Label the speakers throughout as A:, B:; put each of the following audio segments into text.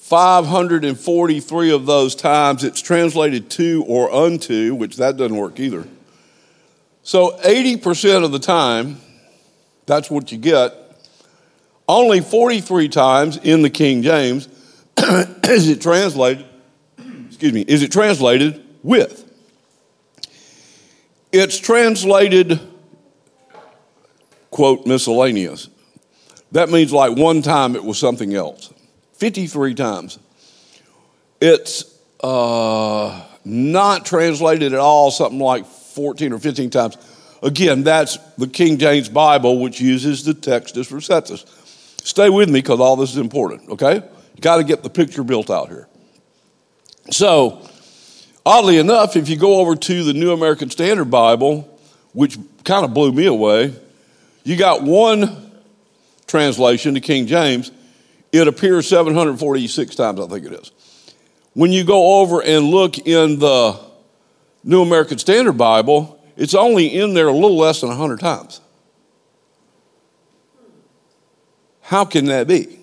A: 543 of those times it's translated to or unto, which that doesn't work either. So 80% of the time, that's what you get. Only 43 times in the King James is it translated with. It's translated, quote, miscellaneous. That means like one time it was something else. 53 times. It's not translated at all, something like 14 or 15 times. Again, that's the King James Bible, which uses the Textus Receptus. Stay with me because all this is important, okay? You got to get the picture built out here. So, oddly enough, if you go over to the New American Standard Bible, which kind of blew me away, you got one translation, the King James. It appears 746 times, I think it is. When you go over and look in the New American Standard Bible, it's only in there a little less than 100 times. How can that be?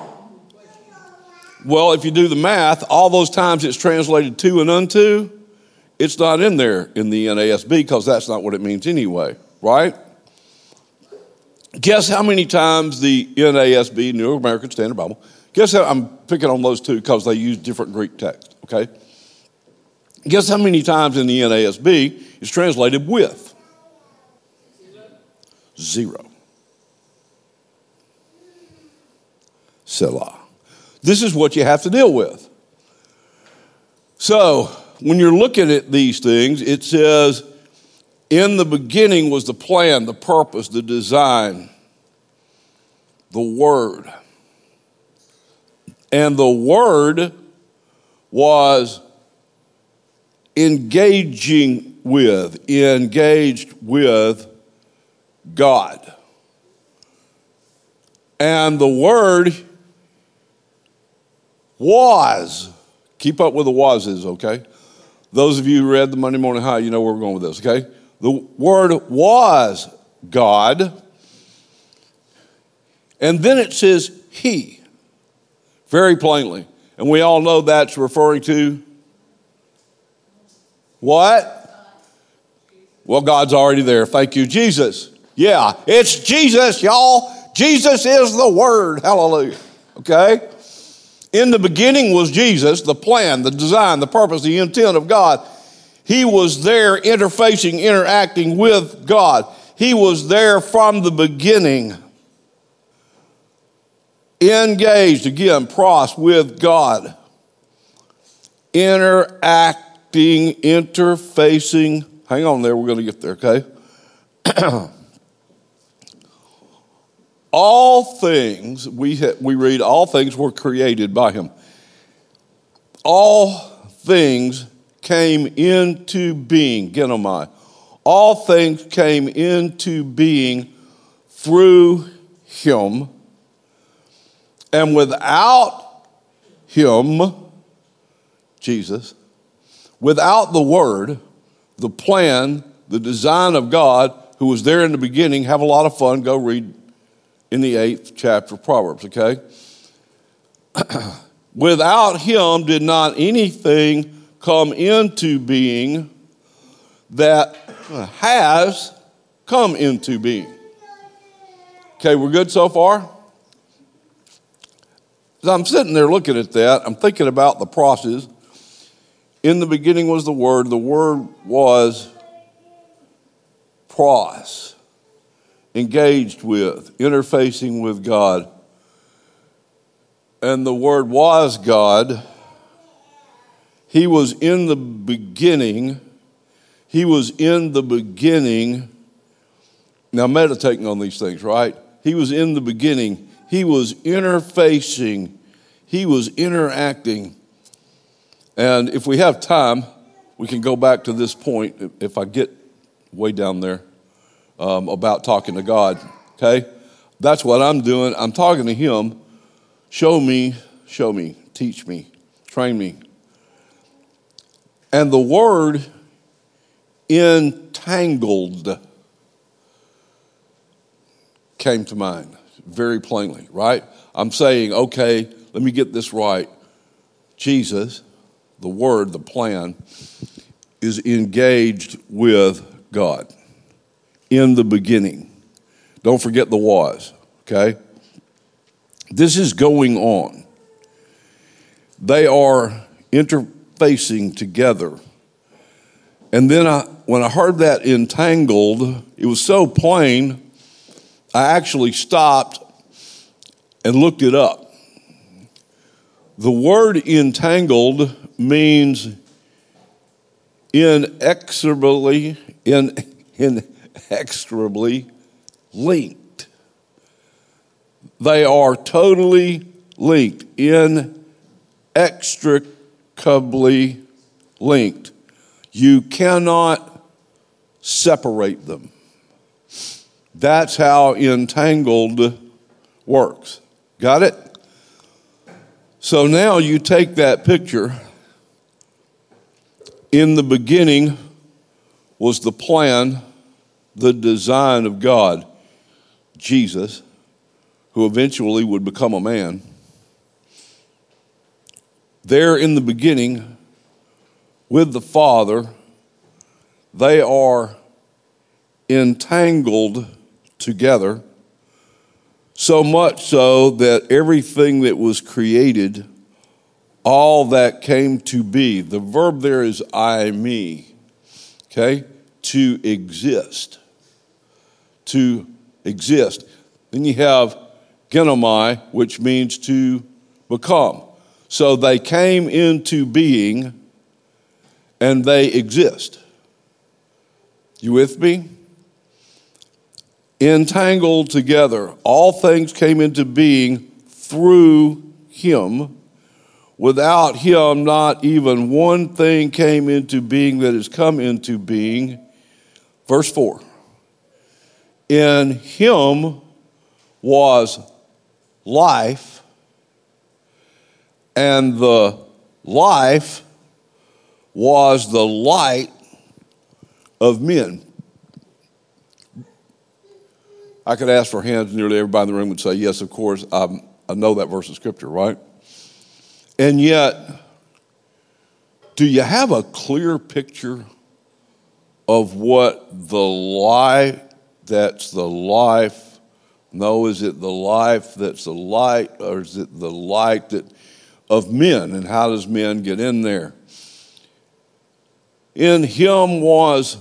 A: Well, if you do the math, all those times it's translated to and unto, it's not in there in the NASB because that's not what it means anyway, right? Guess how many times the NASB, New American Standard Bible, guess how, I'm picking on those two because they use different Greek text, okay? Guess how many times in the NASB it's translated with? 0. Selah. This is what you have to deal with. So, when you're looking at these things, it says, in the beginning was the plan, the purpose, the design, the Word. And the Word was engaged with God. And the Word was, keep up with the wases, okay? Those of you who read the Monday Morning High, you know where we're going with this, okay? The Word was God. And then it says He, very plainly. And we all know that's referring to what? Well, God's already there. Thank you, Jesus. Yeah, it's Jesus, y'all. Jesus is the Word. Hallelujah. Okay? In the beginning was Jesus, the plan, the design, the purpose, the intent of God. He was there interfacing, interacting with God. He was there from the beginning. Engaged, again, pros, with God. Interacting, interfacing. Hang on there, we're going to get there, okay? All things, we read, all things were created by Him. All things came into being, genomai. All things came into being through Him. And without Him, Jesus, without the Word, the plan, the design of God, who was there in the beginning, have a lot of fun, go read in the 8th chapter of Proverbs, okay? Without Him did not anything come into being that has come into being. Okay, we're good so far? As I'm sitting there looking at that, I'm thinking about the process. In the beginning was the Word was pros, engaged with, interfacing with God. And the Word was God. He was in the beginning. He was in the beginning. Now, meditating on these things, right? He was in the beginning. He was interfacing. He was interacting. And if we have time, we can go back to this point, if I get way down there, about talking to God, okay? That's what I'm doing. I'm talking to Him. Show me, teach me, train me. And the word entangled came to mind very plainly, right? I'm saying, okay, let me get this right. Jesus, the Word, the plan, is engaged with God in the beginning. Don't forget the was, okay? This is going on. They are interfacing together. And then when I heard that entangled, it was so plain, I actually stopped and looked it up. The word entangled means inexorably linked. They are totally linked, inextricably linked. You cannot separate them. That's how entangled works. Got it? So now you take that picture. In the beginning was the plan, the design of God, Jesus, who eventually would become a man. There in the beginning, with the Father, they are entangled together, so much so that everything that was created, all that came to be, the verb there is I, me, okay? To exist. To exist. Then you have genomai, which means to become. So they came into being and they exist. You with me? Entangled together. All things came into being through him. Without him, not even one thing came into being that has come into being. Verse 4. In him was life, and the life was the light of men. I could ask for hands, nearly everybody in the room would say, yes, of course, I know that verse of scripture, right? And yet, do you have a clear picture of what the life that's the life? No, is it the life that's the light, or is it the light that of men? And how does men get in there? In him was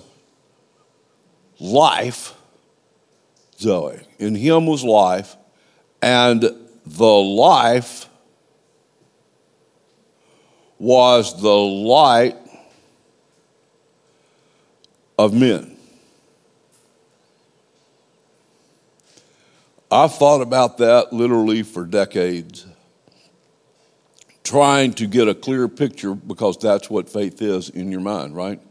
A: life, Zoe. In him was life, and the life was the light of men. I've thought about that literally for decades, trying to get a clear picture, because that's what faith is in your mind, right?